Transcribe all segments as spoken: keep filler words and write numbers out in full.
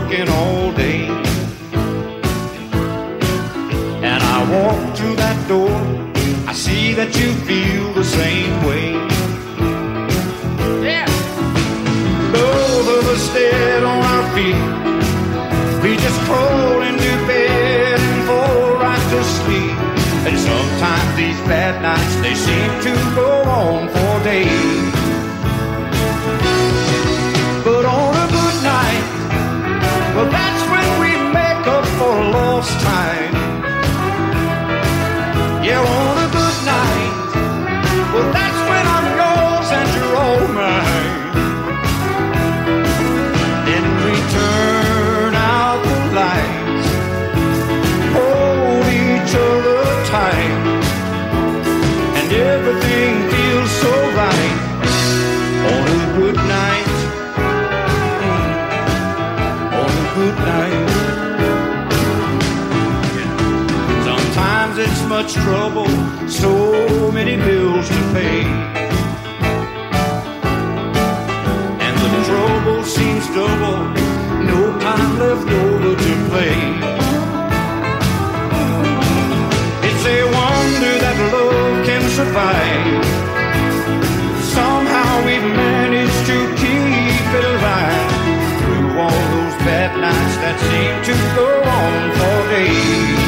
working all day. And I walk through that door, I see that you feel the same way. Yeah. Both of us dead on our feet, we just crawl into bed and fall right to sleep. And sometimes these bad nights, they seem to go on for days. But on a good night, well, that's when we make up for lost time. Yeah, on a good night, well, that's when I'm yours and you're all mine. Then we turn out the lights, hold each other tight, and everything feels so right. On a good night, on a good night. Sometimes it's much trouble, so many bills to pay, and the trouble seems double, no time left over to play. It's a wonder that love can survive. Somehow we've managed to keep it alive through all those bad nights that seem to go on for days.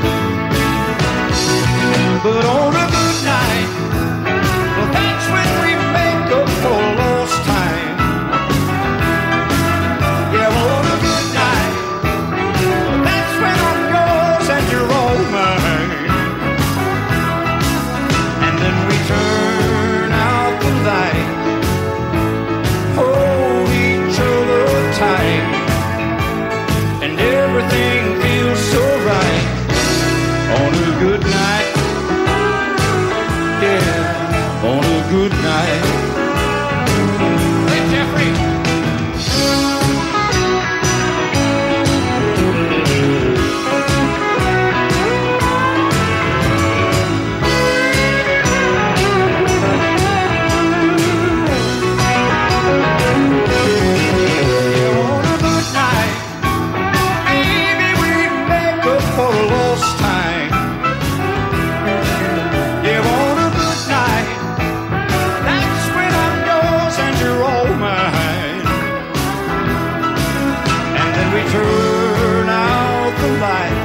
But on a good night, well, that's when we make up for lost time. Yeah, on a good night, well, that's when I'm yours and you're all mine. And then we turn out the light, hold each other tight, and everything feels so right. On a good night, yeah, on a good night. Hey, Jeffrey. Yeah, on a good night, baby, we'd make up for lost time. Yeah, on a good night, that's when I'm yours and you're all mine. And then we turn out the light,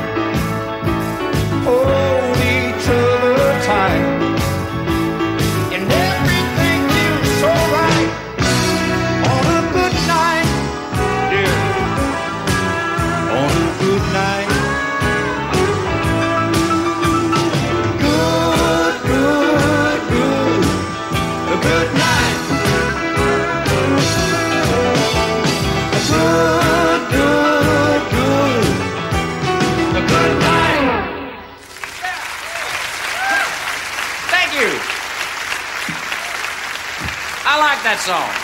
hold each other tight, and everything feels so right. On a good night, yeah, on a good night. Good, good, good, a good night. Good, good, good, a good night. Thank you. I like that song.